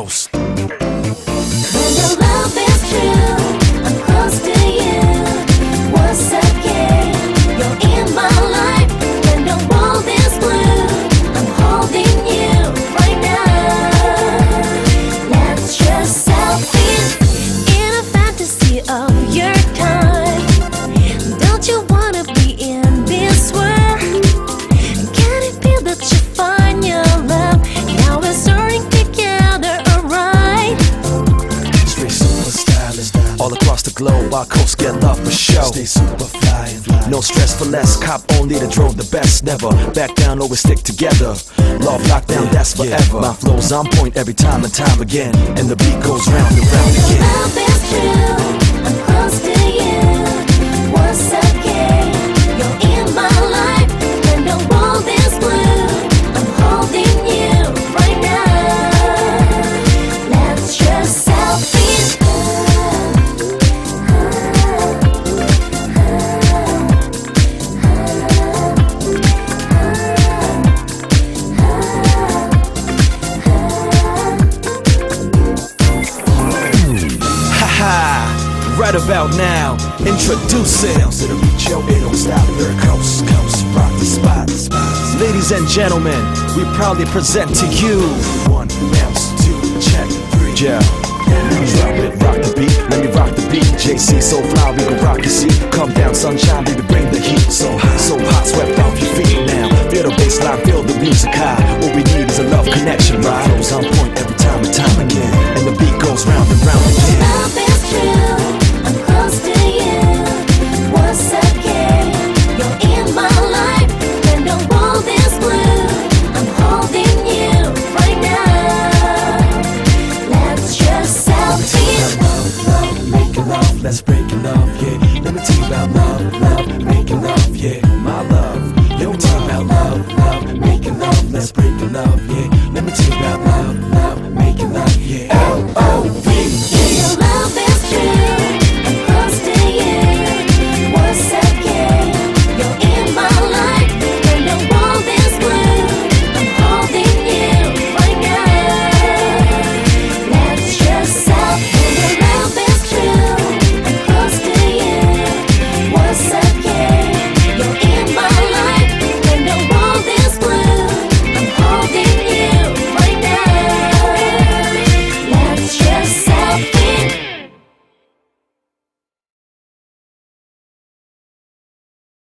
Coast. When the love is true, I'm close to you. Once again, you're in my life. When the world is blue, I'm holding you right now. Let yourself in a fantasy of your time. Don't you wanna be in this world? Can it be that you find your love? Now we're soaring together, alright. Straight super stylish, all across the globe. Our coast get love for show. Stay super fly, no stress for less. Cop only that drove the best. Never back down, always stick together. Love lockdown, that's forever. My flow's on point every time and time again, and the beat goes round and round again. Love is true, I'm close to you. Once again, you're in my life. When the world is blue, I'm holding you right now. Let yourself in. Right about now, introducing to the beat, yo, it don't stop. Third coast, rock the spot. Ladies and gentlemen, we proudly present to you 1 bounce, 2 check, 3 yeah. Drop it, rock the beat, let me rock the beat. JC so fly, we gon' rock the seat. Come down, sunshine, baby, bring the heat. So hot, swept off your feet now. Feel the bass line, feel the music high. All we need is a love connection, right? Flows on point every time and time again, and the beat goes round and round again. Love is true, I'm close to you. Once again, you're in my life. When the world is blue, I'm holding you right now. Let yourself in. Love, making love, let's break it love, yeah. Let me tell you about love, making love, yeah. My love, yo, tell me about love, making love, let's break it love, yeah. Let me tell you about love, making love, yeah. Love,